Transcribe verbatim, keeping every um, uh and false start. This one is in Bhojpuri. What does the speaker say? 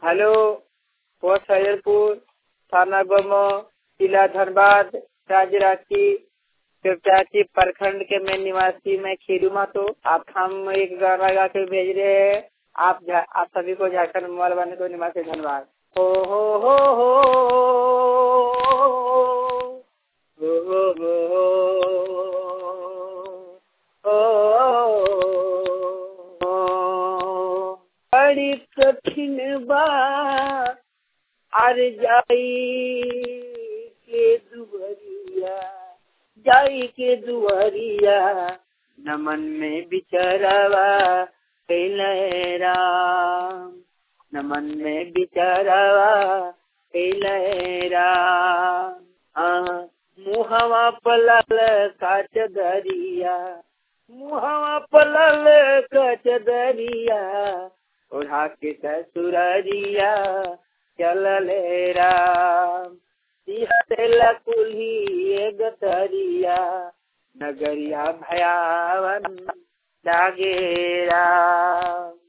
हेलो पोस्ट हरिहरपुर थाना गोमो जिला धनबाद राज्य रांची शिवचाची प्रखंड के मैं निवासी मैं खीरू मातो। आप हम एक गाना गा के भेज रहे हैं। आप आप सभी को झारखंड मोबाइल वाले को निवासी धन्यवाद। हो हो हो हो हो हो हो बड़ी कठिन बात अर जाई के दुवरिया जाई के दुवरिया नमन में बिचरवा कैले राम नमन में बिचरवा कैले राम मुहवा पलल काच दरिया मुहवा पलल काच दरिया ओढ़ा के ससुररिया चलले राम सिहला कुल्ही गतरिया नगरिया भयावन लागे राम।